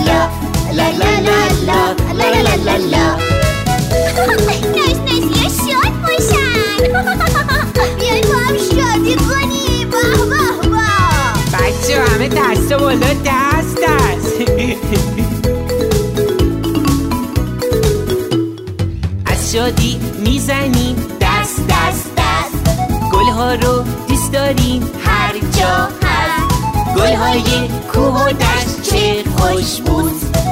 لا لا لا لا لا لا لا لا. نشنشی شاد باشن. بیاین با هم شادی کنیم. باه باه باه. بچه همه دست بالا، دست از شادی میزنیم دست دست دست. گلها رو دوست داریم هر جا هست. گلهای کوه و دشت چه خوشبوست.